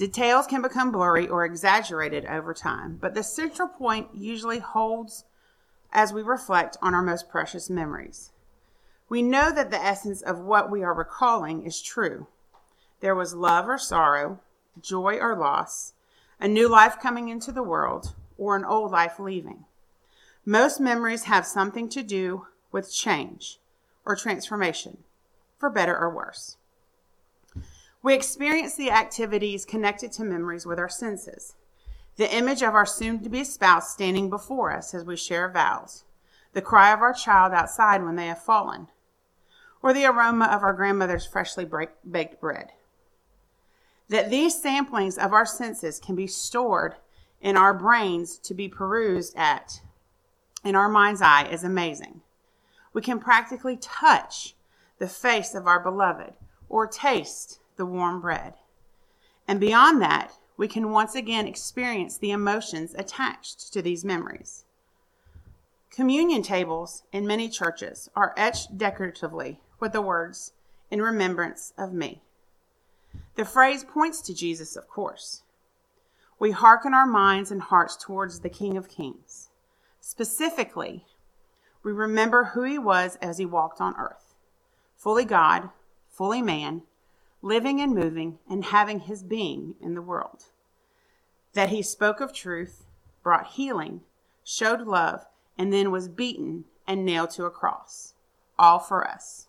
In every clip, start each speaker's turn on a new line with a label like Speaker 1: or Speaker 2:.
Speaker 1: Details can become blurry or exaggerated over time, but the central point usually holds as we reflect on our most precious memories. We know that the essence of what we are recalling is true. There was love or sorrow, joy or loss, a new life coming into the world, or an old life leaving. Most memories have something to do with change or transformation, for better or worse. We experience the activities connected to memories with our senses. The image of our soon-to-be spouse standing before us as we share vows, the cry of our child outside when they have fallen, or the aroma of our grandmother's freshly baked bread. That these samplings of our senses can be stored in our brains to be perused at in our mind's eye is amazing. We can practically touch the face of our beloved or taste the warm bread. And beyond that, we can once again experience the emotions attached to these memories. Communion tables in many churches are etched decoratively with the words, "In remembrance of me." The phrase points to Jesus, of course. We hearken our minds and hearts towards the King of Kings. Specifically, we remember who he was as he walked on earth, fully God, fully man, living and moving and having his being in the world. That he spoke of truth, brought healing, showed love, and then was beaten and nailed to a cross, all for us.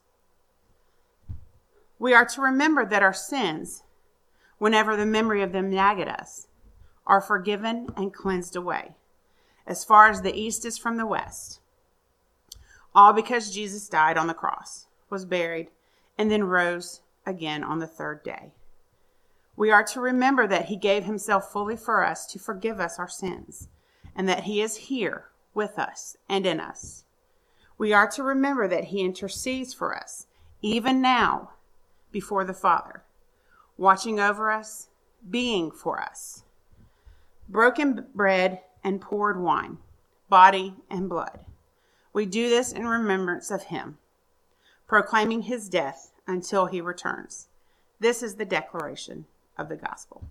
Speaker 1: We are to remember that our sins, whenever the memory of them nag at us, are forgiven and cleansed away, as far as the east is from the west. All because Jesus died on the cross, was buried, and then rose again on the third day. We are to remember that he gave himself fully for us to forgive us our sins, and that he is here with us and in us. We are to remember that he intercedes for us, even now, before the Father, watching over us, being for us. Broken bread and poured wine, body and blood. We do this in remembrance of him, proclaiming his death until he returns. This is the declaration of the gospel.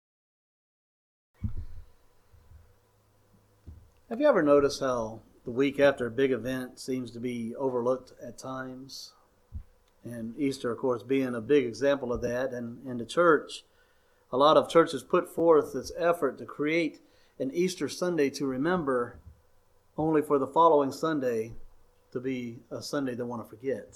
Speaker 2: Have you ever noticed how the week after a big event seems to be overlooked at times? And Easter, of course, being a big example of that. And in the church, a lot of churches put forth this effort to create an Easter Sunday to remember, only for the following Sunday to be a Sunday they want to forget.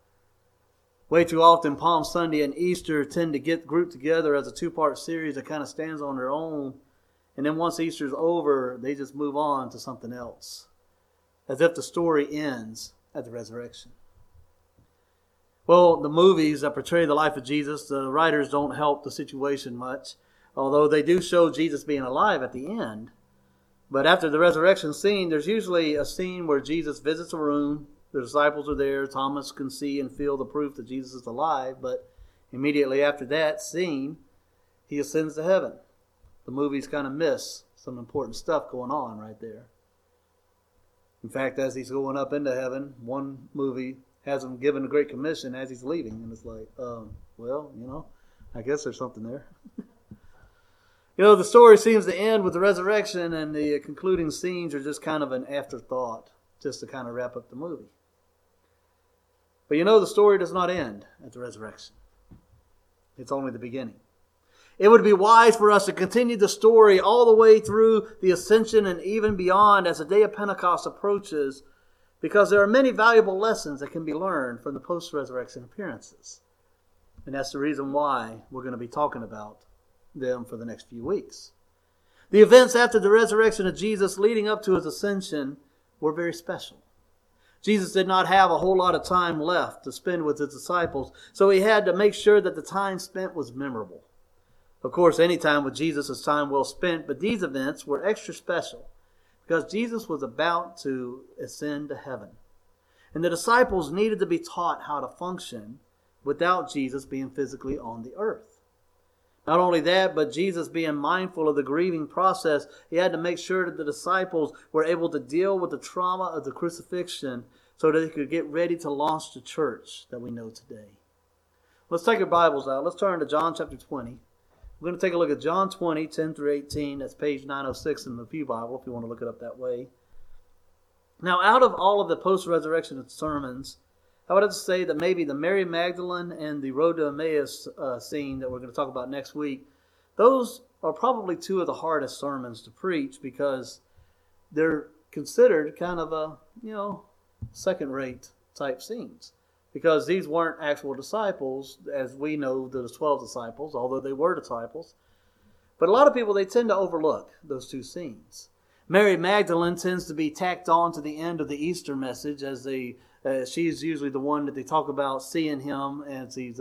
Speaker 2: Way too often, Palm Sunday and Easter tend to get grouped together as a two-part series that kind of stands on their own. And then once Easter's over, they just move on to something else, as if the story ends at the resurrection. Well, the movies that portray the life of Jesus, the writers don't help the situation much, although they do show Jesus being alive at the end. But after the resurrection scene, there's usually a scene where Jesus visits a room. The disciples are there. Thomas can see and feel the proof that Jesus is alive. But immediately after that scene, he ascends to heaven. The movies kind of miss some important stuff going on right there. In fact, as he's going up into heaven, one movie has him given a great commission as he's leaving. And it's like, I guess there's something there. The story seems to end with the resurrection, and the concluding scenes are just kind of an afterthought, just to kind of wrap up the movie. But the story does not end at the resurrection. It's only the beginning. It would be wise for us to continue the story all the way through the ascension and even beyond as the day of Pentecost approaches, because there are many valuable lessons that can be learned from the post-resurrection appearances. And that's the reason why we're going to be talking about them for the next few weeks. The events after the resurrection of Jesus leading up to his ascension were very special. Jesus did not have a whole lot of time left to spend with his disciples, so he had to make sure that the time spent was memorable. Of course, any time with Jesus is time well spent, but these events were extra special because Jesus was about to ascend to heaven. And the disciples needed to be taught how to function without Jesus being physically on the earth. Not only that, but Jesus being mindful of the grieving process, he had to make sure that the disciples were able to deal with the trauma of the crucifixion so that they could get ready to launch the church that we know today. Let's take our Bibles out. Let's turn to John chapter 20, We're going to take a look at John 20, 10 through 18. That's page 906 in the Pew Bible if you want to look it up that way. Now, out of all of the post-resurrection sermons, I would have to say that maybe the Mary Magdalene and the Road to Emmaus scene that we're going to talk about next week, those are probably two of the hardest sermons to preach because they're considered kind of a, second-rate type scenes. Because these weren't actual disciples, as we know the 12 disciples, although they were disciples. But a lot of people, they tend to overlook those two scenes. Mary Magdalene tends to be tacked on to the end of the Easter message, as she's usually the one that they talk about seeing him as he's,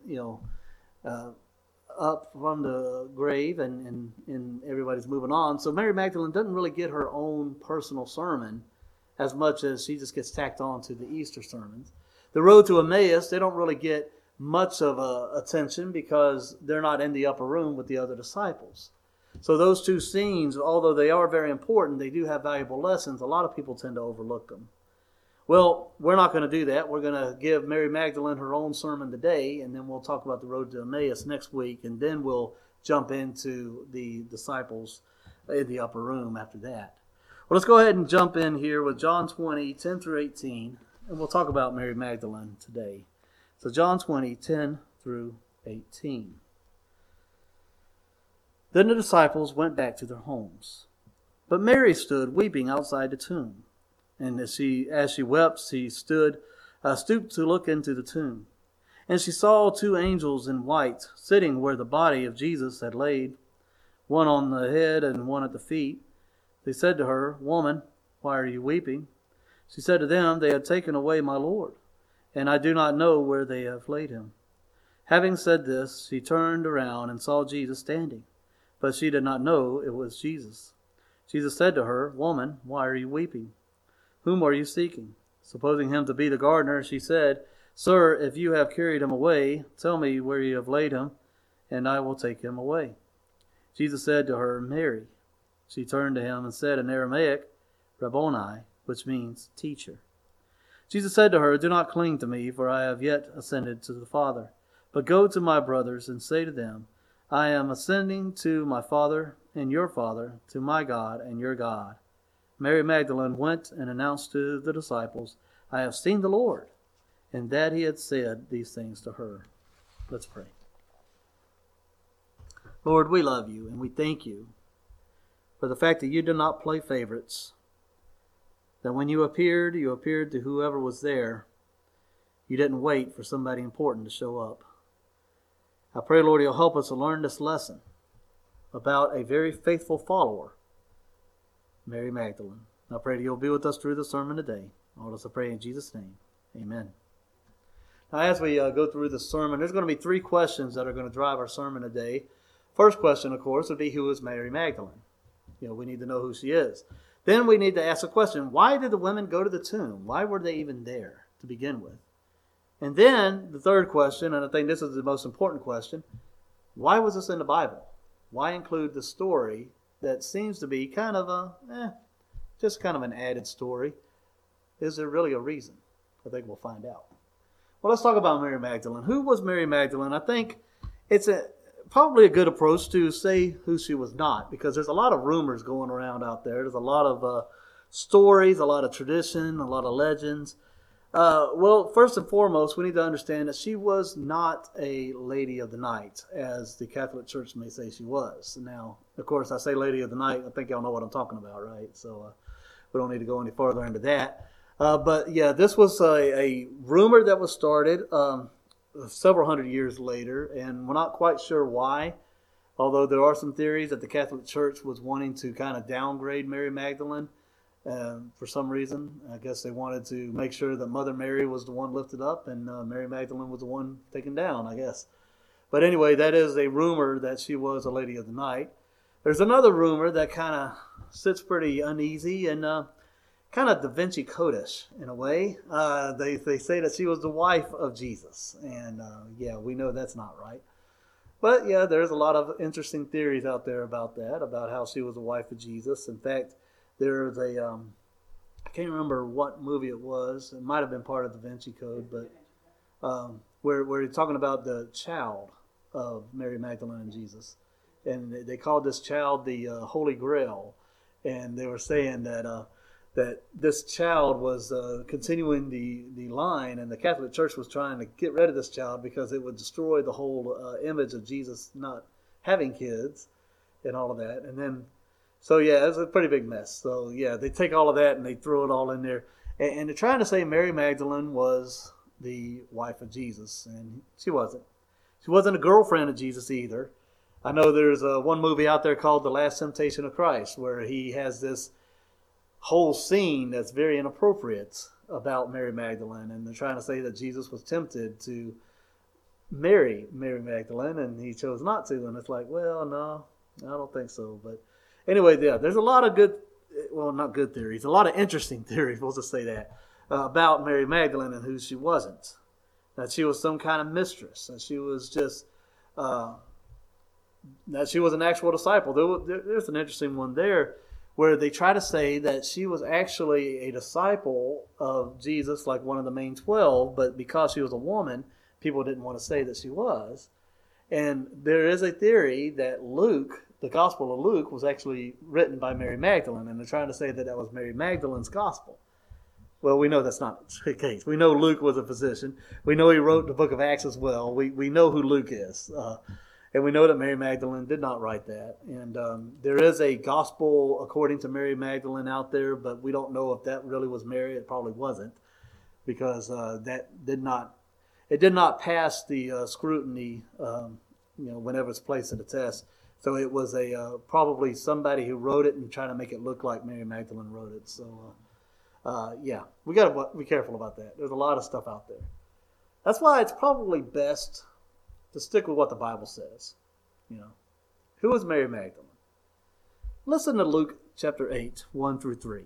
Speaker 2: up from the grave, and everybody's moving on. So Mary Magdalene doesn't really get her own personal sermon as much as she just gets tacked on to the Easter sermons. The Road to Emmaus, they don't really get much of attention because they're not in the upper room with the other disciples. So those two scenes, although they are very important, they do have valuable lessons. A lot of people tend to overlook them. Well, we're not going to do that. We're going to give Mary Magdalene her own sermon today, and then we'll talk about the Road to Emmaus next week, and then we'll jump into the disciples in the upper room after that. Well, let's go ahead and jump in here with John 20, 10 through 18. And we'll talk about Mary Magdalene today. So John 20, 10 through 18. Then the disciples went back to their homes. But Mary stood weeping outside the tomb. And as she wept, she stooped to look into the tomb. And she saw two angels in white sitting where the body of Jesus had laid, one on the head and one at the feet. They said to her, "Woman, why are you weeping?" She said to them, "They have taken away my Lord, and I do not know where they have laid him." Having said this, she turned around and saw Jesus standing, but she did not know it was Jesus. Jesus said to her, "Woman, why are you weeping? Whom are you seeking?" Supposing him to be the gardener, she said, "Sir, if you have carried him away, tell me where you have laid him, and I will take him away." Jesus said to her, "Mary." She turned to him and said in Aramaic, "Rabboni," which means teacher. Jesus said to her, "Do not cling to me, for I have yet ascended to the Father. But go to my brothers and say to them, I am ascending to my Father and your Father, to my God and your God." Mary Magdalene went and announced to the disciples, "I have seen the Lord," and that he had said these things to her. Let's pray. Lord, we love you and we thank you for the fact that you did not play favorites. That when you appeared to whoever was there. You didn't wait for somebody important to show up. I pray, Lord, you'll help us to learn this lesson about a very faithful follower, Mary Magdalene. I pray that you'll be with us through the sermon today. All this I pray in Jesus' name. Amen. Now, as we go through the sermon, there's going to be three questions that are going to drive our sermon today. First question, of course, would be, who is Mary Magdalene? We need to know who she is. Then we need to ask a question, why did the women go to the tomb? Why were they even there to begin with? And then the third question, and I think this is the most important question, why was this in the Bible? Why include the story that seems to be kind of just kind of an added story? Is there really a reason? I think we'll find out. Well, let's talk about Mary Magdalene. Who was Mary Magdalene? I think it's probably a good approach to say who she was not, because there's a lot of rumors going around out there. There's a lot of stories, a lot of tradition, a lot of legends. Well, first and foremost, we need to understand that she was not a lady of the night, as the Catholic Church may say she was. Now, of course, I say lady of the night. I think y'all know what I'm talking about, right? So we don't need to go any further into that. But yeah, this was a rumor that was started several hundred years later, and we're not quite sure why, although there are some theories that the Catholic Church was wanting to kind of downgrade Mary Magdalene for some reason. I guess they wanted to make sure that Mother Mary was the one lifted up and Mary Magdalene was the one taken down, I guess. But anyway, that is a rumor that she was a lady of the night. There's another rumor that kind of sits pretty uneasy and kind of Da Vinci Code-ish in a way. They say that she was the wife of Jesus. And yeah, we know that's not right. But yeah, there's a lot of interesting theories out there about that, about how she was the wife of Jesus. In fact, there's a, I can't remember what movie it was. It might have been part of Da Vinci Code, but where you're talking about the child of Mary Magdalene and Jesus. and they called this child the Holy Grail, and they were saying that that this child was continuing the line, and the Catholic Church was trying to get rid of this child because it would destroy the whole image of Jesus not having kids and all of that. And then, so yeah, it's a pretty big mess. So yeah, they take all of that and they throw it all in there, and they're trying to say Mary Magdalene was the wife of Jesus, and she wasn't. She wasn't a girlfriend of Jesus either. I know there's one movie out there called The Last Temptation of Christ, where he has this whole scene that's very inappropriate about Mary Magdalene, and they're trying to say that Jesus was tempted to marry Mary Magdalene, and he chose not to. And it's like, well, no, I don't think so. But anyway, yeah, there's a lot of good, well, not good theories, a lot of interesting theories, we'll just say that, about Mary Magdalene and who she wasn't. That she was some kind of mistress, that she was just, that she was an actual disciple. There's an interesting one there where they try to say that she was actually a disciple of Jesus, like one of the main 12, but because she was a woman, people didn't want to say that she was. And there is a theory that Luke, the Gospel of Luke, was actually written by Mary Magdalene, and they're trying to say that that was Mary Magdalene's Gospel. Well, we know that's not the case. We know Luke was a physician. We know he wrote the book of Acts as well. We know who Luke is. And we know that Mary Magdalene did not write that. And there is a gospel according to Mary Magdalene out there, but we don't know if that really was Mary. It probably wasn't, because it did not pass the scrutiny, whenever it's placed to the test. So it was probably somebody who wrote it and trying to make it look like Mary Magdalene wrote it. So yeah, we got to be careful about that. There's a lot of stuff out there. That's why it's probably best to stick with what the Bible says. Who was Mary Magdalene? Listen to Luke chapter 8, 1 through 3.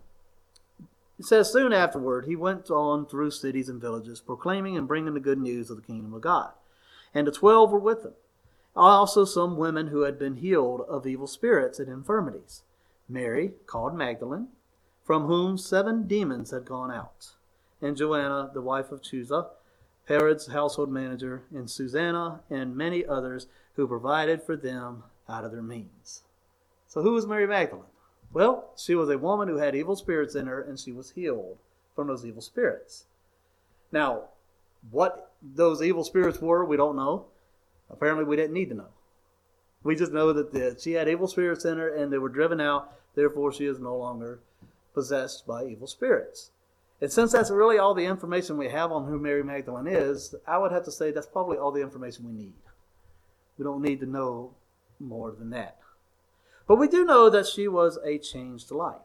Speaker 2: It says, soon afterward, he went on through cities and villages, proclaiming and bringing the good news of the kingdom of God. And the 12 were with him. Also some women who had been healed of evil spirits and infirmities. Mary, called Magdalene, from whom 7 demons had gone out. And Joanna, the wife of Chuza, Herod's household manager, and Susanna, and many others who provided for them out of their means. So who was Mary Magdalene? Well, she was a woman who had evil spirits in her, and she was healed from those evil spirits. Now, what those evil spirits were, we don't know. Apparently, we didn't need to know. We just know that she had evil spirits in her, and they were driven out. Therefore, she is no longer possessed by evil spirits. And since that's really all the information we have on who Mary Magdalene is, I would have to say that's probably all the information we need. We don't need to know more than that. But we do know that she was a changed life.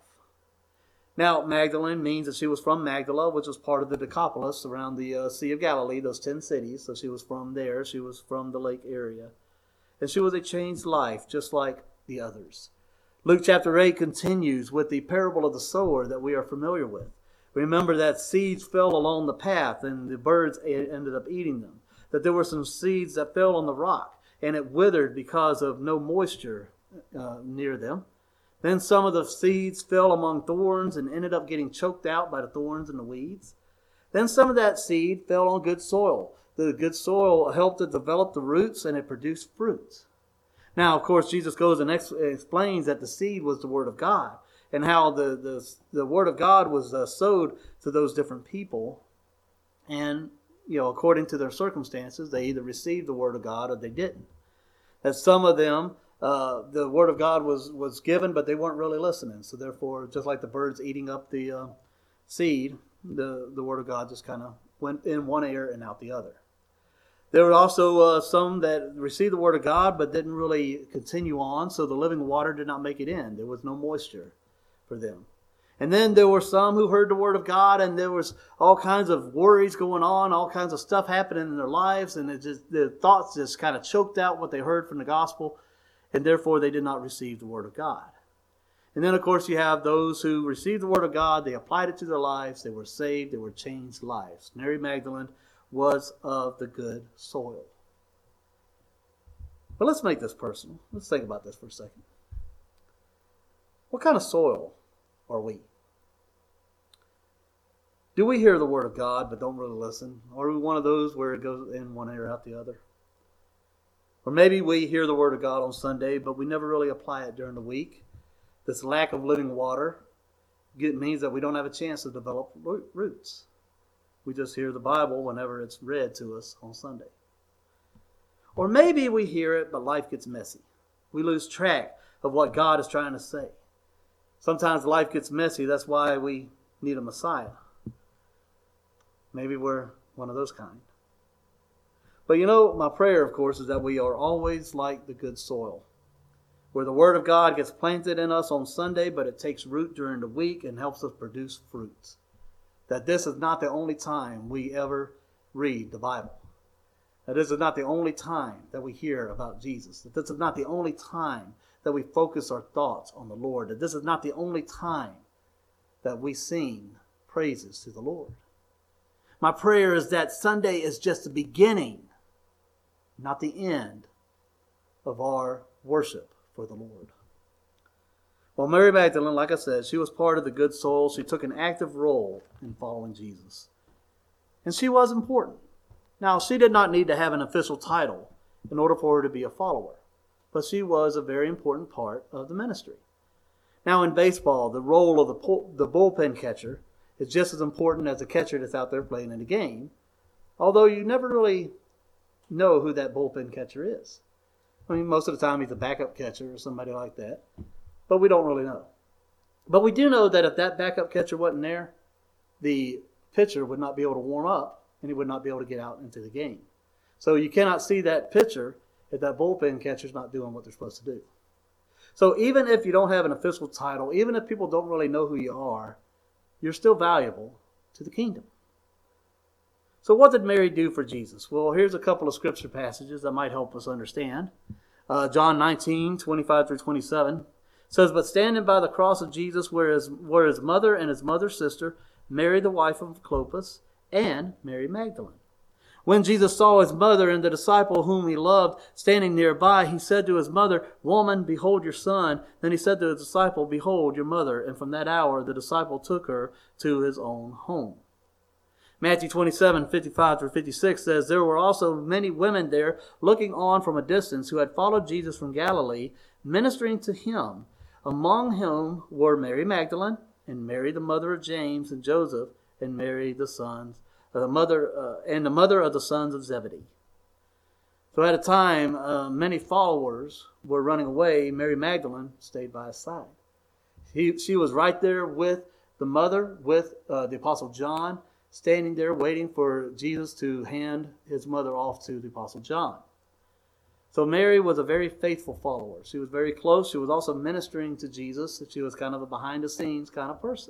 Speaker 2: Now, Magdalene means that she was from Magdala, which was part of the Decapolis around the Sea of Galilee, those 10 cities. So she was from there. She was from the lake area. And she was a changed life, just like the others. Luke chapter 8 continues with the parable of the sower that we are familiar with. Remember that seeds fell along the path and the birds ended up eating them. That there were some seeds that fell on the rock and it withered because of no moisture near them. Then some of the seeds fell among thorns and ended up getting choked out by the thorns and the weeds. Then some of that seed fell on good soil. The good soil helped to develop the roots and it produced fruit. Now, of course, Jesus goes and explains that the seed was the Word of God. And how the Word of God was sowed to those different people. And, according to their circumstances, they either received the Word of God or they didn't. That some of them, the Word of God was given, but they weren't really listening. So therefore, just like the birds eating up the seed, the Word of God just kind of went in one ear and out the other. There were also some that received the Word of God, but didn't really continue on. So the living water did not make it in. There was no moisture for them. And then there were some who heard the Word of God, and there was all kinds of worries going on, all kinds of stuff happening in their lives, and the thoughts just kind of choked out what they heard from the gospel, and therefore they did not receive the Word of God. And then, of course, you have those who received the Word of God, they applied it to their lives, they were saved, they were changed lives. Mary Magdalene was of the good soil. But let's make this personal. Let's think about this for a second. What kind of soil are we? Do we hear the Word of God but don't really listen? Or are we one of those where it goes in one ear out the other? Or maybe we hear the Word of God on Sunday, but we never really apply it during the week. This lack of living water means that we don't have a chance to develop roots. We just hear the Bible whenever it's read to us on Sunday. Or maybe we hear it, but life gets messy. We lose track of what God is trying to say. Sometimes life gets messy. That's why we need a Messiah. Maybe we're one of those kind. But my prayer, of course, is that we are always like the good soil, where the Word of God gets planted in us on Sunday, but it takes root during the week and helps us produce fruits. That this is not the only time we ever read the Bible. That this is not the only time that we hear about Jesus. That this is not the only time that we focus our thoughts on the Lord. That this is not the only time that we sing praises to the Lord. My prayer is that Sunday is just the beginning, not the end of our worship for the Lord. Well, Mary Magdalene, like I said, she was part of the good soul. She took an active role in following Jesus. And she was important. Now, she did not need to have an official title in order for her to be a follower, but she was a very important part of the ministry. Now, in baseball, the role of the bullpen catcher is just as important as the catcher that's out there playing in the game, although you never really know who that bullpen catcher is. I mean, most of the time he's a backup catcher or somebody like that, but we don't really know. But we do know that if that backup catcher wasn't there, the pitcher would not be able to warm up and he would not be able to get out into the game. So you cannot see that pitcher if that bullpen catcher's not doing what they're supposed to do. So even if you don't have an official title, even if people don't really know who you are, you're still valuable to the kingdom. So what did Mary do for Jesus? Well, here's a couple of scripture passages that might help us understand. John 19:25-27 says, "But standing by the cross of Jesus were his mother and his mother's sister, Mary the wife of Clopas, and Mary Magdalene. When Jesus saw his mother and the disciple whom he loved standing nearby, he said to his mother, 'Woman, behold your son.' Then he said to the disciple, 'Behold your mother.' And from that hour the disciple took her to his own home." Matthew 27:55-56 says, "There were also many women there looking on from a distance who had followed Jesus from Galilee, ministering to him, among whom were Mary Magdalene and Mary the mother of James and Joseph and Mary the mother of the sons of Zebedee." So at a time many followers were running away, Mary Magdalene stayed by his side. She was right there with the mother, with the Apostle John, standing there waiting for Jesus to hand his mother off to the Apostle John. So Mary was a very faithful follower. She was very close. She was also ministering to Jesus. She was kind of a behind-the-scenes kind of person.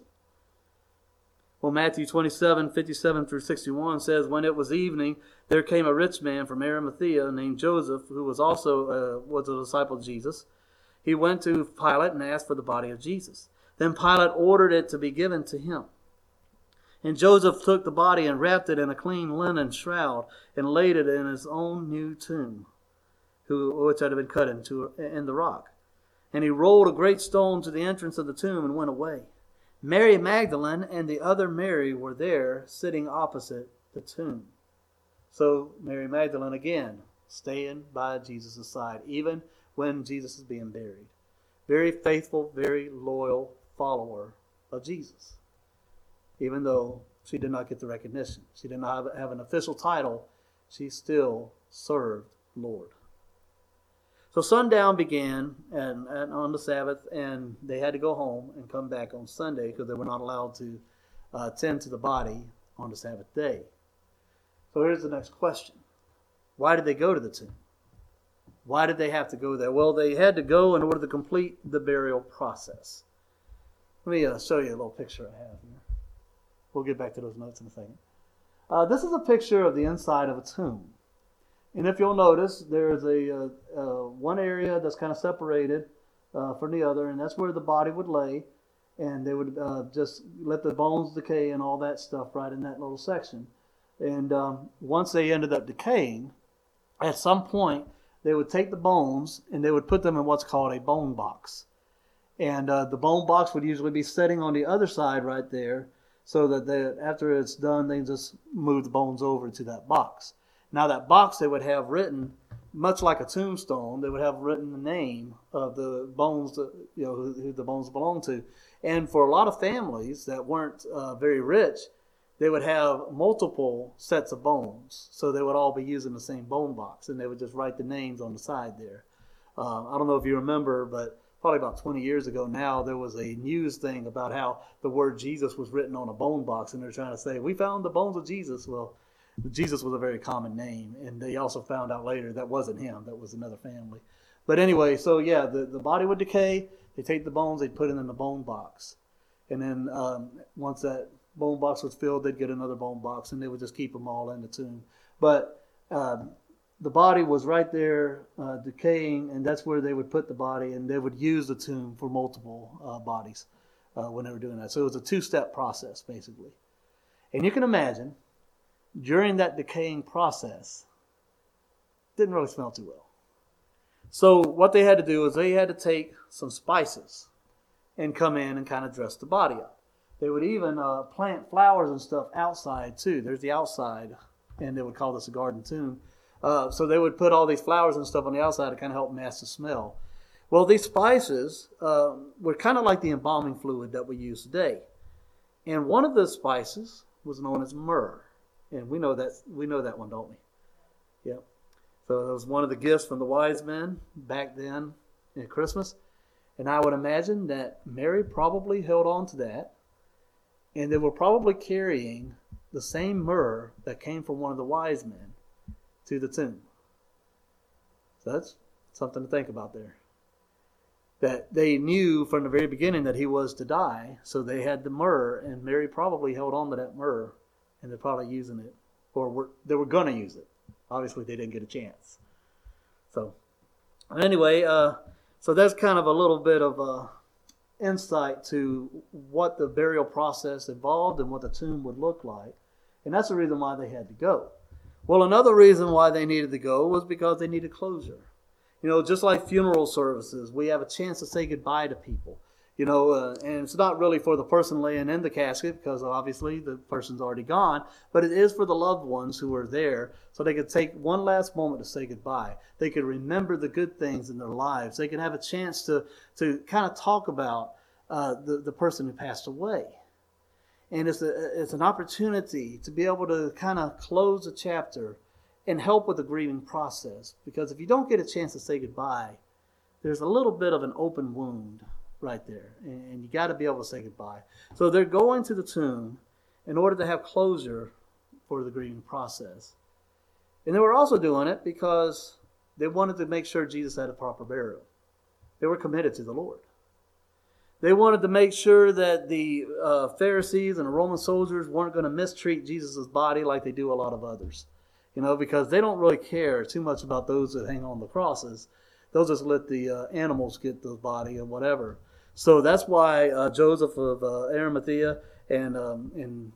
Speaker 2: Well, Matthew 27:57-61 says, "When it was evening, there came a rich man from Arimathea named Joseph, who was also was a disciple of Jesus. He went to Pilate and asked for the body of Jesus. Then Pilate ordered it to be given to him. And Joseph took the body and wrapped it in a clean linen shroud and laid it in his own new tomb, which had been cut in the rock. And he rolled a great stone to the entrance of the tomb and went away. Mary Magdalene and the other Mary were there, sitting opposite the tomb." So Mary Magdalene, again, staying by Jesus' side, even when Jesus is being buried. Very faithful, very loyal follower of Jesus. Even though she did not get the recognition, she did not have an official title, she still served the Lord. So sundown began and on the Sabbath, and they had to go home and come back on Sunday because they were not allowed to tend to the body on the Sabbath day. So here's the next question. Why did they go to the tomb? Why did they have to go there? Well, they had to go in order to complete the burial process. Let me show you a little picture I have here. We'll get back to those notes in a second. This is a picture of the inside of a tomb. And if you'll notice, there's a one area that's kind of separated from the other, and that's where the body would lay. And they would just let the bones decay and all that stuff right in that little section. And once they ended up decaying, at some point, they would take the bones and they would put them in what's called a bone box. And the bone box would usually be sitting on the other side right there, so that after it's done, they just move the bones over to that box. Now that box, they would have written much like a tombstone, they would have written the name of the bones, that, who the bones belong to. And for a lot of families that weren't very rich, they would have multiple sets of bones. So they would all be using the same bone box, and they would just write the names on the side there. I don't know if you remember, but probably about 20 years ago now, there was a news thing about how the word Jesus was written on a bone box, and they're trying to say, we found the bones of Jesus. Well, Jesus was a very common name, and they also found out later that wasn't him, that was another family. But anyway, so yeah, the body would decay, they take the bones, they'd put it in the bone box. And then once that bone box was filled, they'd get another bone box, and they would just keep them all in the tomb. But the body was right there decaying, and that's where they would put the body, and they would use the tomb for multiple bodies when they were doing that. So it was a two-step process, basically. And you can imagine, during that decaying process, didn't really smell too well. So what they had to do is they had to take some spices and come in and kind of dress the body up. They would even plant flowers and stuff outside too. There's the outside, and they would call this a garden tomb. So they would put all these flowers and stuff on the outside to kind of help mask the smell. Well, these spices were kind of like the embalming fluid that we use today. And one of the spices was known as myrrh. And we know that one, don't we? Yep. So it was one of the gifts from the wise men back then at Christmas. And I would imagine that Mary probably held on to that. And they were probably carrying the same myrrh that came from one of the wise men to the tomb. So that's something to think about there. That they knew from the very beginning that he was to die. So they had the myrrh, and Mary probably held on to that myrrh. And they're probably using it, or they were going to use it. Obviously, they didn't get a chance. So, anyway, so that's kind of a little bit of insight to what the burial process involved and what the tomb would look like. And that's the reason why they had to go. Well, another reason why they needed to go was because they needed closure. Just like funeral services, we have a chance to say goodbye to people. And it's not really for the person laying in the casket because obviously the person's already gone, but it is for the loved ones who are there so they could take one last moment to say goodbye. They could remember the good things in their lives. They can have a chance to kind of talk about the person who passed away. And it's an opportunity to be able to kind of close a chapter and help with the grieving process. Because if you don't get a chance to say goodbye, there's a little bit of an open wound right there, and you got to be able to say goodbye. So they're going to the tomb in order to have closure for the grieving process. And they were also doing it because they wanted to make sure Jesus had a proper burial. They were committed to the Lord. They wanted to make sure that the Pharisees and the Roman soldiers weren't going to mistreat Jesus' body like they do a lot of others. Because they don't really care too much about those that hang on the crosses. They'll just let the animals get the body and whatever. So that's why Joseph of Arimathea and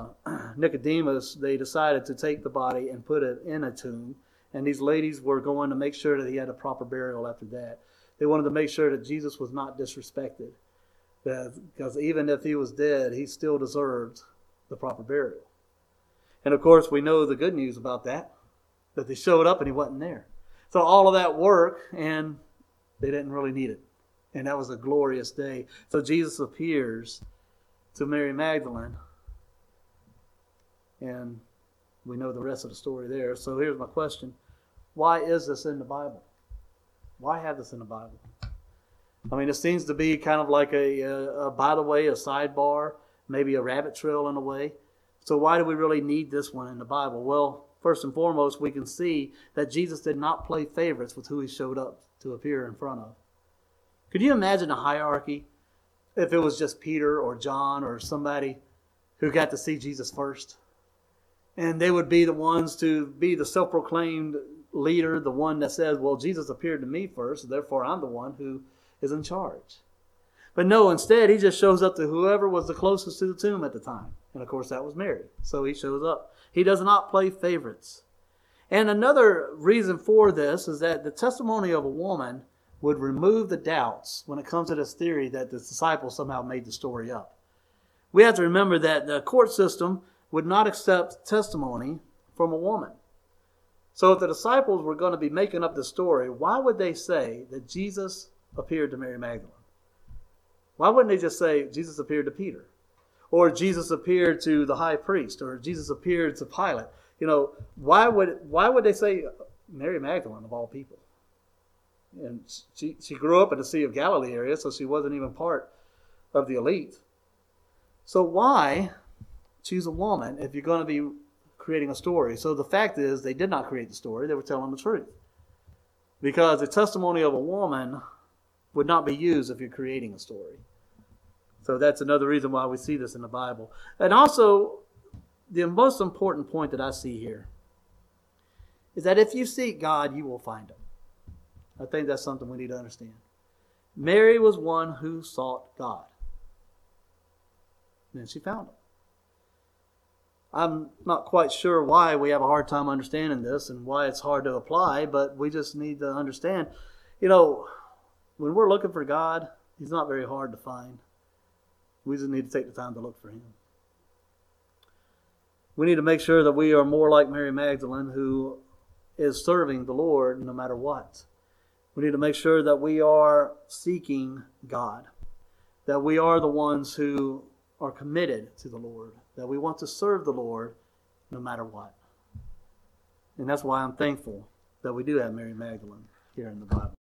Speaker 2: Nicodemus, they decided to take the body and put it in a tomb. And these ladies were going to make sure that he had a proper burial after that. They wanted to make sure that Jesus was not disrespected. Because even if he was dead, he still deserved the proper burial. And of course, we know the good news about that they showed up and he wasn't there. So all of that work, and they didn't really need it. And that was a glorious day. So Jesus appears to Mary Magdalene. And we know the rest of the story there. So here's my question. Why is this in the Bible? Why have this in the Bible? I mean, it seems to be kind of like by the way, a sidebar, maybe a rabbit trail in a way. So why do we really need this one in the Bible? Well, first and foremost, we can see that Jesus did not play favorites with who he showed up to appear in front of. Could you imagine a hierarchy if it was just Peter or John or somebody who got to see Jesus first? And they would be the ones to be the self-proclaimed leader, the one that says, well, Jesus appeared to me first, therefore I'm the one who is in charge. But no, instead, he just shows up to whoever was the closest to the tomb at the time. And of course, that was Mary. So he shows up. He does not play favorites. And another reason for this is that the testimony of a woman would remove the doubts when it comes to this theory that the disciples somehow made the story up. We have to remember that the court system would not accept testimony from a woman. So if the disciples were going to be making up the story, why would they say that Jesus appeared to Mary Magdalene? Why wouldn't they just say Jesus appeared to Peter? Or Jesus appeared to the high priest? Or Jesus appeared to Pilate? Why would they say Mary Magdalene of all people? And she grew up in the Sea of Galilee area, so she wasn't even part of the elite. So why choose a woman if you're going to be creating a story? So the fact is, they did not create the story. They were telling the truth. Because the testimony of a woman would not be used if you're creating a story. So that's another reason why we see this in the Bible. And also, the most important point that I see here is that if you seek God, you will find Him. I think that's something we need to understand. Mary was one who sought God. And then she found Him. I'm not quite sure why we have a hard time understanding this and why it's hard to apply, but we just need to understand, when we're looking for God, He's not very hard to find. We just need to take the time to look for Him. We need to make sure that we are more like Mary Magdalene, who is serving the Lord no matter what. We need to make sure that we are seeking God, that we are the ones who are committed to the Lord, that we want to serve the Lord no matter what. And that's why I'm thankful that we do have Mary Magdalene here in the Bible.